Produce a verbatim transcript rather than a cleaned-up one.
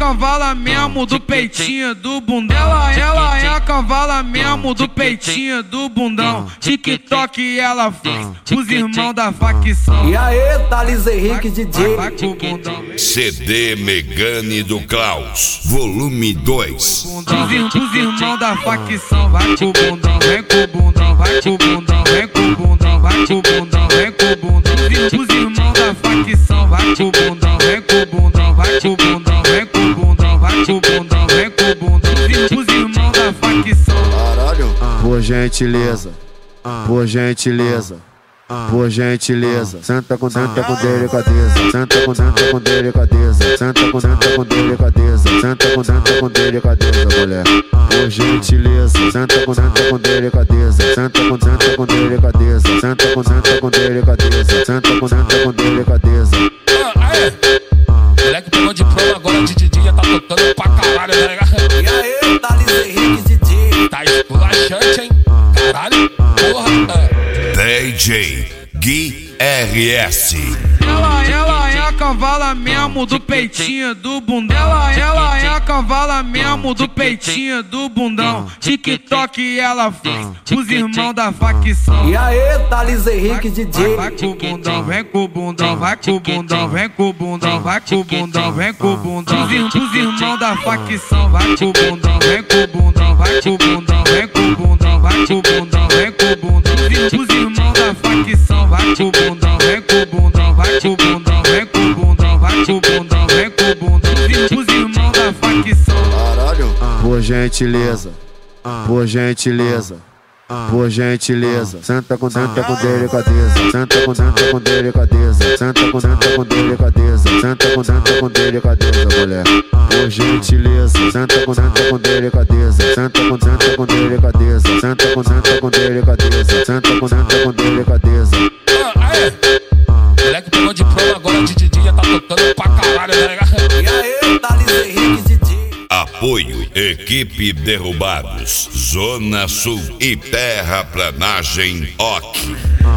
cavala mesmo do peitinho do bundão. Ela, ela é a cavala mesmo do peitinho do bundão. TikTok ela fez os irmãos da facção. E aí, Thales Henrique D J. Vai com o bundão. C D Megane do Klaus, volume dois. Os, ir, os irmãos da facção. Vai com o bundão, vem com o bundão, vai com o bundão, vem com o bundão, vai com o bundão, vem com o bundão. Os irmãos da facção. Vai com o bundão, vem com o bundão, vai com o bundão, vem com o bundão, vai com o bundão, vem com o bundão. Os irmãos da facção. Caralho. Por gentileza, por gentileza, por gentileza, senta com senta com delicadeza, senta com senta com delicadeza, senta com senta com delicadeza, senta com senta com delicadeza, mulher. Por gentileza, senta com senta com delicadeza, senta com senta com delicadeza, senta com senta com delicadeza, senta com senta com delicadeza. Moleque pegou diploma agora de D J, já tá tocando pra caralho, tá ligado? E aí, Thales Henrique D J. Tá esculachante, hein? Caralho, porra, é. D J Gui R S. Ela, ela é a cavala mesmo do peitinho do bundão. Ela, ela é a cavala mesmo do peitinho do bundão. TikTok ela fez os irmãos da facção. E aí, Thales Henrique D J. Vai com o bundão, vem com o bundão, vai com o bundão, vem com o bundão, vai com o bundão, vem com o bundão. Os, ir, os irmãos da facção. Vai com o bundão, vem com o bundão, vai com o bundão, vem com o bundão, vai com o bundão, vem com o bundão. Os irmãos da facção. Vai com o bundão, vem com o bundão, vai com o bundão, vem com o bundão, vai com o bundão, vem com o bundão. Os irmãos da facção. Caralho. Por gentileza, por gentileza, por gentileza, senta com senta com delicadeza, senta com senta com delicadeza, senta com senta com delicadeza, senta com senta com delicadeza, mulher. Por gentileza, senta com senta com delicadeza, senta com senta com delicadeza, senta com senta com delicadeza, senta com senta com delicadeza. Moleque pegou diploma agora de D J, já tá tocando pra caralho, tá ligado? E aí, Thales Henrique D J. Apoio Equipe Derrubados, Zona Sul e Terraplanagem O C.